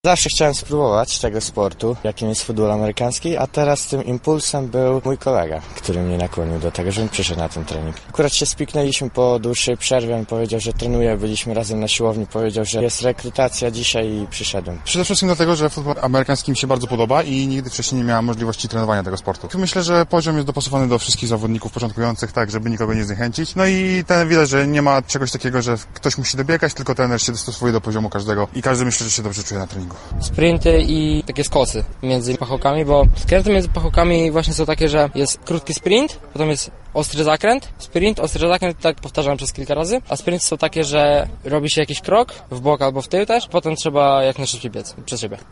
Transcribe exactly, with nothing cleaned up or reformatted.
Zawsze chciałem spróbować tego sportu, jakim jest futbol amerykański, a teraz tym impulsem był mój kolega, który mnie nakłonił do tego, żebym przyszedł na ten trening. Akurat się spiknęliśmy po dłuższej przerwie, on powiedział, że trenuje, byliśmy razem na siłowni, powiedział, że jest rekrutacja dzisiaj i przyszedłem. Przede wszystkim dlatego, że futbol amerykański mi się bardzo podoba i nigdy wcześniej nie miałem możliwości trenowania tego sportu. Myślę, że poziom jest dopasowany do wszystkich zawodników początkujących, tak, żeby nikogo nie zniechęcić. No i ten widać, że nie ma czegoś takiego, że ktoś musi dobiegać, tylko trener się dostosuje do poziomu każdego i każdy myślę, że się dobrze czuje na treningu. Sprinty i takie skosy między pachołkami, bo skręty między pachołkami właśnie są takie, że jest krótki sprint, potem jest ostry zakręt, sprint, ostry zakręt, tak powtarzam przez kilka razy, a sprinty są takie, że robi się jakiś krok w bok albo w tył też, potem trzeba jak najszybciej biec przed siebie.